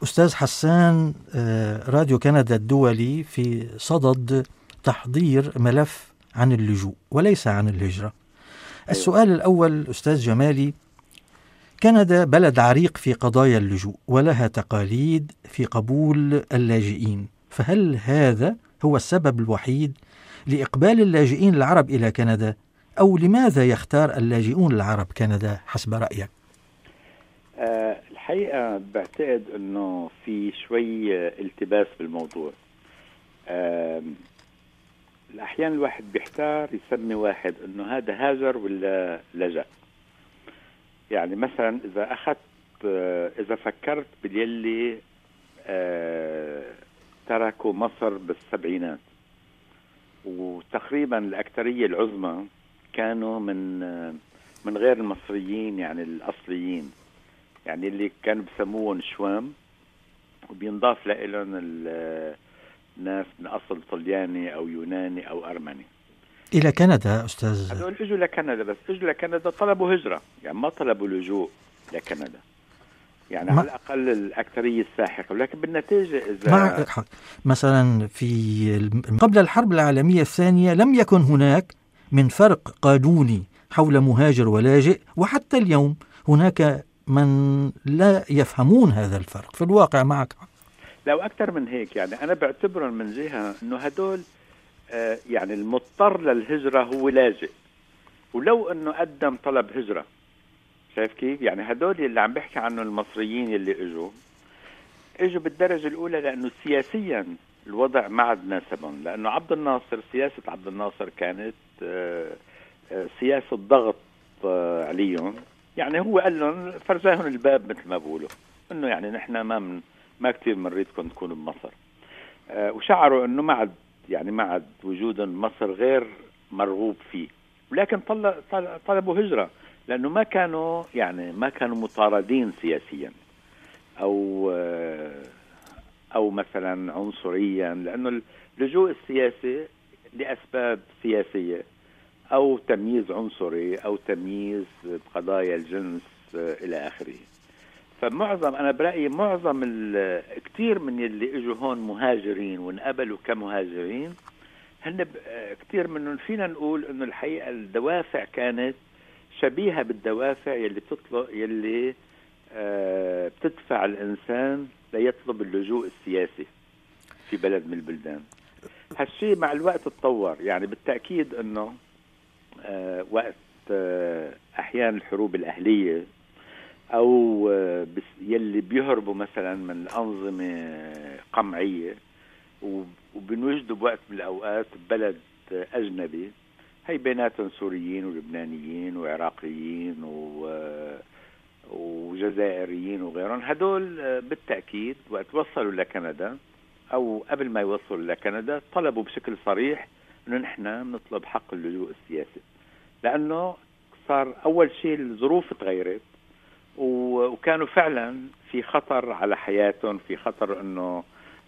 أستاذ حسان، راديو كندا الدولي في صدد تحضير ملف عن اللجوء وليس عن الهجرة. السؤال الأول أستاذ جمالي، كندا بلد عريق في قضايا اللجوء ولها تقاليد في قبول اللاجئين، فهل هذا هو السبب الوحيد لإقبال اللاجئين العرب إلى كندا، أو لماذا يختار اللاجئون العرب كندا حسب رأيك؟ الحقيقة بعتقد أنه في شوي التباس بالموضوع. الأحيان الواحد بيحتار يسمي واحد أنه هذا هاجر ولا لجأ. يعني مثلا إذا فكرت باليلي تركوا مصر بالسبعينات، وتقريبا الأكثرية العظمى كانوا من غير المصريين، يعني الأصليين، يعني اللي كانوا بسموهم شوام، وبينضاف لهم الناس من أصل طلياني أو يوناني أو أرمني إلى كندا. أستاذ، هذول إجوا لكندا، بس إجوا لكندا طلبوا هجرة، يعني ما طلبوا لجوء لكندا، يعني على الأقل الأكثرية الساحقة. ولكن بالنتيجة إذا مثلا قبل الحرب العالمية الثانية لم يكن هناك من فرق قانوني حول مهاجر ولاجئ، وحتى اليوم هناك من لا يفهمون هذا الفرق في الواقع. معك لو أكثر من هيك، يعني أنا بعتبرهم من جهة أنه هدول يعني المضطر للهجرة هو لاجئ، ولو أنه قدم طلب هجرة. شايف كيف؟ يعني هدول اللي عم بحكي عنه المصريين اللي اجوا بالدرجة الأولى لأنه سياسيا الوضع ما عاد ناسبهم، لأنه عبد الناصر، سياسة عبد الناصر كانت سياسة ضغط عليهم. يعني هو قال لهم، فرجاهم الباب مثل ما بقولوا، انه يعني نحن ما كثير بنريدكم تكونوا بمصر. وشعروا انه ما عاد وجودهم بمصر غير مرغوب فيه، ولكن طلبوا هجرة لانه ما كانوا مطاردين سياسيا او مثلا عنصريا، لانه اللجوء السياسي لاسباب سياسية أو تمييز عنصري أو تمييز بقضايا الجنس إلى آخره. أنا برأيي معظم كتير من اللي إجوا هون مهاجرين وانقبلوا كمهاجرين، هن كتير منهم فينا نقول إنه الحقيقة الدوافع كانت شبيهة بالدوافع يلي بتدفع الإنسان ليطلب اللجوء السياسي في بلد من البلدان. هالشيء مع الوقت تطور، يعني بالتأكيد إنه وقت أحيان الحروب الأهلية أو يلي بيهربوا مثلا من الأنظمة قمعية وبنوجدوا بوقت من الأوقات بلد أجنبي، هي بيناتهم سوريين ولبنانيين وعراقيين وجزائريين وغيرهم. هدول بالتأكيد وقت وصلوا لكندا أو قبل ما يوصلوا لكندا طلبوا بشكل صريح إنه نحن نطلب حق اللجوء السياسي، لأنه صار أول شيء الظروف تغيرت وكانوا فعلا في خطر على حياتهم، في خطر إنه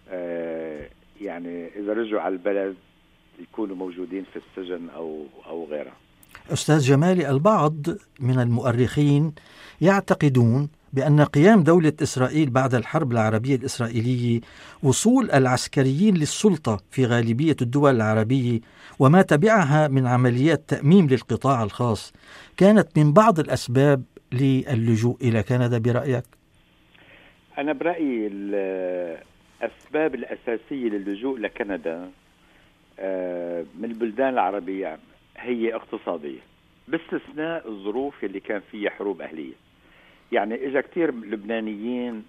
يعني إذا رجعوا على البلد يكونوا موجودين في السجن أو غيرها. أستاذ جمالي، البعض من المؤرخين يعتقدون بأن قيام دولة إسرائيل بعد الحرب العربية الإسرائيلية، وصول العسكريين للسلطة في غالبية الدول العربية وما تبعها من عمليات تأميم للقطاع الخاص، كانت من بعض الأسباب للجوء إلى كندا برأيك؟ أنا برأيي الأسباب الأساسية للجوء لكندا من البلدان العربية هي اقتصادية، باستثناء الظروف اللي كان فيها حروب أهلية. يعني إجا كتير لبنانيين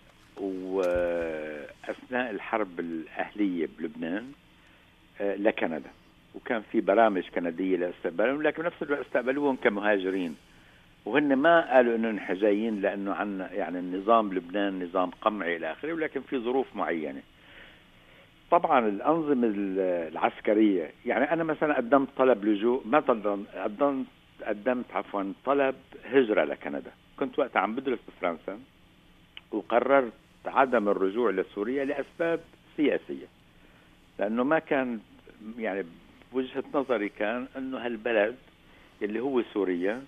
وأثناء الحرب الأهلية بلبنان لكندا، وكان في برامج كندية لاستقبالهم، لكن بنفس الوقت استقبلوهم كمهاجرين، وهن ما قالوا إنه نحن جايين لأنه عنا يعني النظام بلبنان نظام قمعي إلى آخره، ولكن في ظروف معينة. طبعا الأنظمة العسكرية، يعني أنا مثلا قدمت طلب لجوء، ما قدمت طلب هجرة لكندا. كنت وقتها عم بدرس بفرنسا وقررت عدم الرجوع لسوريا لأسباب سياسية، لأنه ما كان يعني وجهة نظري كان أنه هالبلد اللي هو سوريا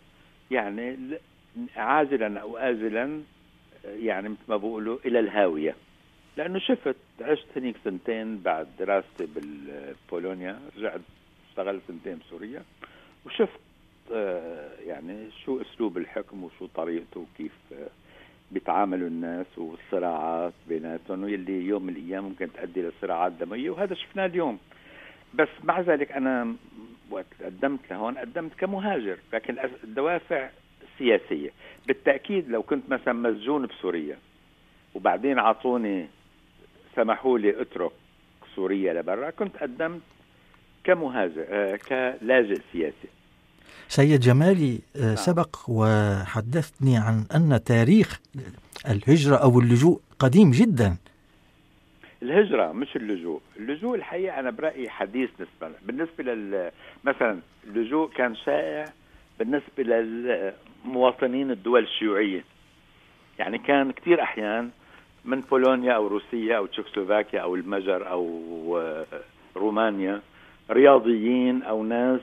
يعني عاجلا أو آجلا يعني مثل ما بقولوا إلى الهاوية. لأنه عشت هنيك سنتين بعد دراستي بالبولونيا، رجعت اشتغلت سنتين بسوريا، وشفت يعني شو أسلوب الحكم وشو طريقته وكيف بيتعاملوا الناس والصراعات بيناتهم، واللي يوم من الأيام ممكن تؤدي لصراعات دموية، وهذا شفناه اليوم. بس مع ذلك أنا وقت قدمت لهون قدمت كمهاجر، لكن الدوافع سياسية. بالتأكيد لو كنت مثلا مسجون بسوريا وبعدين عطوني سمحوا لي اترك سوريا لبرا، كنت قدمت كمهاجر كلاجئ سياسي. سيد جمالي، سبق وحدثتني عن أن تاريخ الهجرة أو اللجوء قديم جدا. الهجرة مش اللجوء. اللجوء الحقيقة أنا برأيي حديث بالنسبة مثلا اللجوء كان شائع بالنسبة للمواطنين الدول الشيوعية، يعني كان كتير أحيان من بولونيا أو روسيا أو تشيكوسلوفاكيا أو المجر أو رومانيا رياضيين أو ناس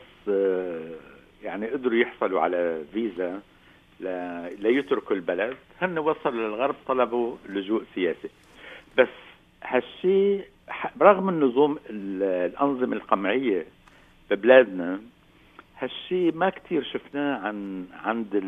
يعني قدروا يحصلوا على فيزا ليتركوا البلد، هن وصلوا للغرب طلبوا لجوء سياسي. بس هالشيء برغم النظام الأنظمة القمعية ببلادنا، هالشيء ما كتير شفناه عند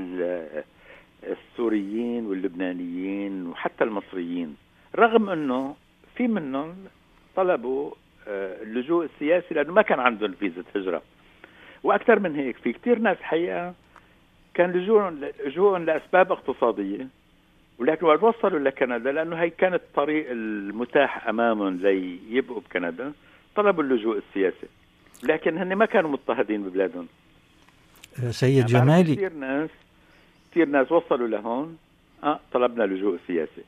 السوريين واللبنانيين وحتى المصريين، رغم انه في منهم طلبوا اللجوء السياسي لانه ما كان عندهم فيزا هجرة. واكثر من هيك في كتير ناس حقيقة كان لجوءهم لاسباب اقتصادية، ولكن وقت وصلوا لكندا لانه هي كانت الطريق المتاح امامهم يبقوا بكندا، طلبوا اللجوء السياسي، لكن هن ما كانوا مضطهدين ببلادهم. سيد جمالي، كثير ناس وصلوا لهون طلبنا لجوء سياسي.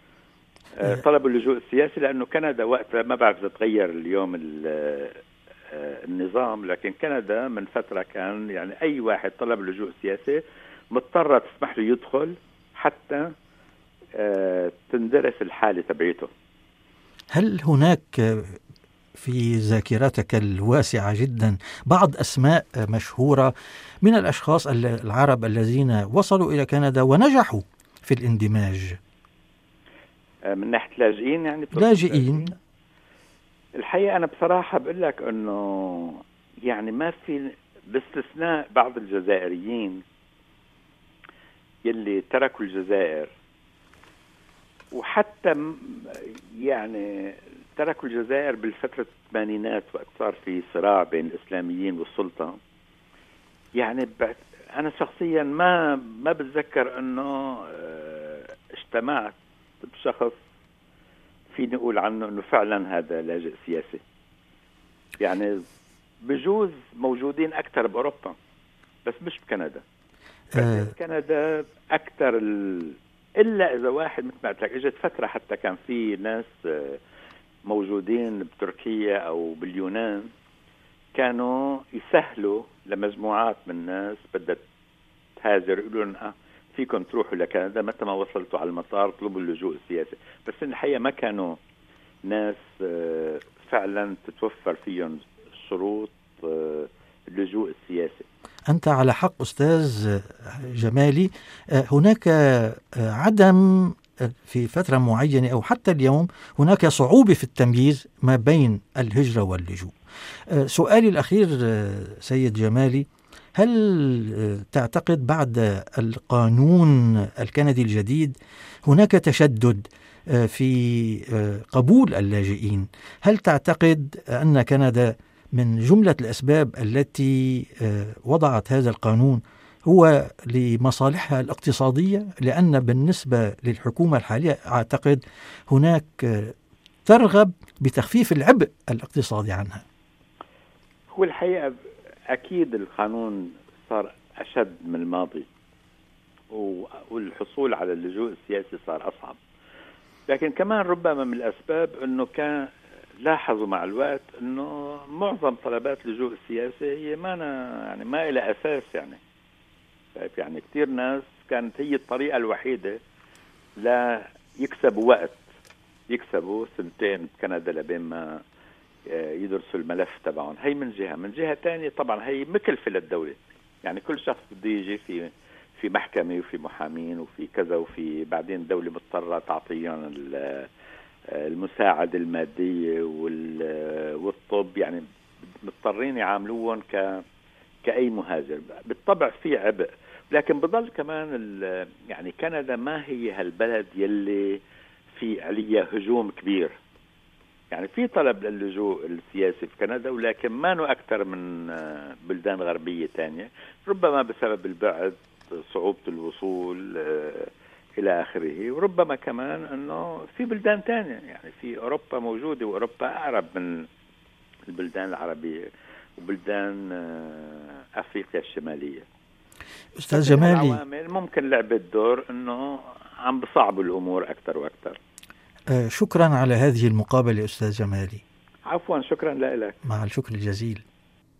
طلبوا اللجوء السياسي لأنه كندا وقتها ما بعرف إذا تغير اليوم النظام، لكن كندا من فترة كان يعني أي واحد طلب اللجوء السياسي مضطرة تسمح له يدخل حتى تندرس الحالة تبعيته. هل هناك في ذاكرتك الواسعة جدا بعض أسماء مشهورة من الأشخاص العرب الذين وصلوا إلى كندا ونجحوا في الاندماج؟ من ناحية لاجئين يعني؟ لاجئين. الحقيقة أنا بصراحة بقول لك أنه يعني ما في، باستثناء بعض الجزائريين يلي تركوا الجزائر، وحتى يعني تركوا الجزائر بالفترة الثمانينات وقت صار في صراع بين الإسلاميين والسلطة. يعني أنا شخصيا ما بتذكر أنه اجتمعت بشخص فيني أقول عنه أنه فعلا هذا لاجئ سياسي. يعني بجوز موجودين أكثر بأوروبا بس مش بكندا. كندا أكثر إلا إذا واحد مثل ما قلت لك إجت فترة حتى كان في ناس موجودين بتركيا أو باليونان كانوا يسهلوا لمجموعات من الناس بدها تهاجر، يقولوا لهم فيكم تروحوا لكندا، متى ما وصلتوا على المطار اطلبوا اللجوء السياسي. بس الحقيقة ما كانوا ناس فعلا تتوفر فيهم شروط اللجوء السياسي. أنت على حق أستاذ جمالي. هناك عدم في فترة معينة أو حتى اليوم هناك صعوبة في التمييز ما بين الهجرة واللجوء. سؤالي الأخير سيد جمالي، هل تعتقد بعد القانون الكندي الجديد هناك تشدد في قبول اللاجئين؟ هل تعتقد أن كندا من جملة الأسباب التي وضعت هذا القانون هو لمصالحها الاقتصادية؟ لأن بالنسبة للحكومة الحالية أعتقد هناك ترغب بتخفيف العبء الاقتصادي عنها. هو الحقيقة أكيد القانون صار أشد من الماضي، والحصول على اللجوء السياسي صار أصعب، لكن كمان ربما من الأسباب أنه كان لاحظوا مع الوقت أنه معظم طلبات اللجوء السياسي هي ما إلى أساس. يعني كتير ناس كانت هي الطريقة الوحيدة لا يكسبوا وقت، يكسبوا سنتين بكندا لبين ما يدرسوا الملف تبعهم. هي من جهة تانية طبعا هي مكلفة للدولة، يعني كل شخص بده يجي في محكمة وفي محامين وفي كذا، وفي بعدين الدولة مضطرة تعطيهم المساعدة المادية والطب، يعني مضطرين يعاملوهم كأي مهاجر. بالطبع في عبء، لكن بضل كمان يعني كندا ما هي هالبلد يلي في عليها هجوم كبير. يعني في طلب للجوء السياسي في كندا، ولكن ما نو أكثر من بلدان غربية تانية، ربما بسبب البعد، صعوبة الوصول إلى آخره، وربما كمان أنه في بلدان تانية، يعني في أوروبا موجودة، وأوروبا أقرب من البلدان العربية وبلدان أفريقيا الشمالية. أستاذ جمالي، العوامل ممكن لعبت دور أنه عم بصعبوا الأمور أكثر وأكثر. شكرا على هذه المقابلة أستاذ جمالي. عفوا، شكرا لك. مع الشكر الجزيل.